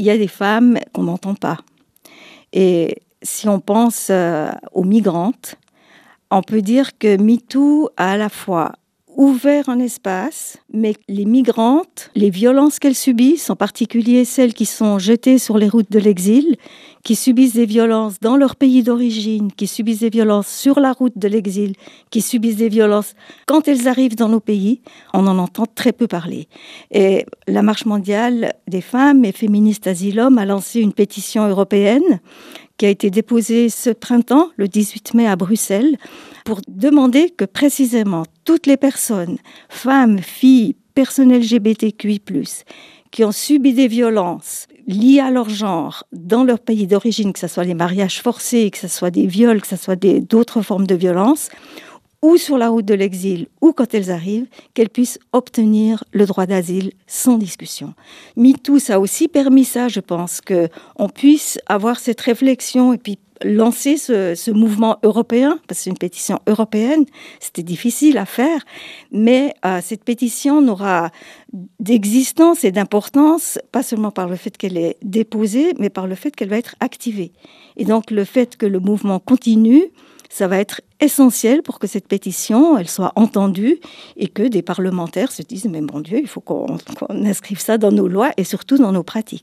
il y a des femmes qu'on n'entend pas. Et si on pense aux migrantes, on peut dire que MeToo a à la fois ouvert un espace, mais les migrantes, les violences qu'elles subissent, en particulier celles qui sont jetées sur les routes de l'exil, qui subissent des violences dans leur pays d'origine, qui subissent des violences sur la route de l'exil, qui subissent des violences quand elles arrivent dans nos pays, on en entend très peu parler. Et la Marche mondiale des femmes et féministes Asylum a lancé une pétition européenne qui a été déposée ce printemps, le 18 mai à Bruxelles, pour demander que précisément toutes les personnes, femmes, filles, personnes LGBTQI+, qui ont subi des violences liées à leur genre dans leur pays d'origine, que ce soit les mariages forcés, que ce soit des viols, que ce soit d'autres formes de violence, ou sur la route de l'exil, ou quand elles arrivent, qu'elles puissent obtenir le droit d'asile sans discussion. MeToo, ça a aussi permis ça, je pense, qu'on puisse avoir cette réflexion et puis lancer ce mouvement européen, parce que c'est une pétition européenne, c'était difficile à faire, mais cette pétition n'aura d'existence et d'importance, pas seulement par le fait qu'elle est déposée, mais par le fait qu'elle va être activée. Et donc le fait que le mouvement continue, ça va être essentiel pour que cette pétition, elle soit entendue et que des parlementaires se disent « mais mon Dieu, il faut qu'on inscrive ça dans nos lois et surtout dans nos pratiques ».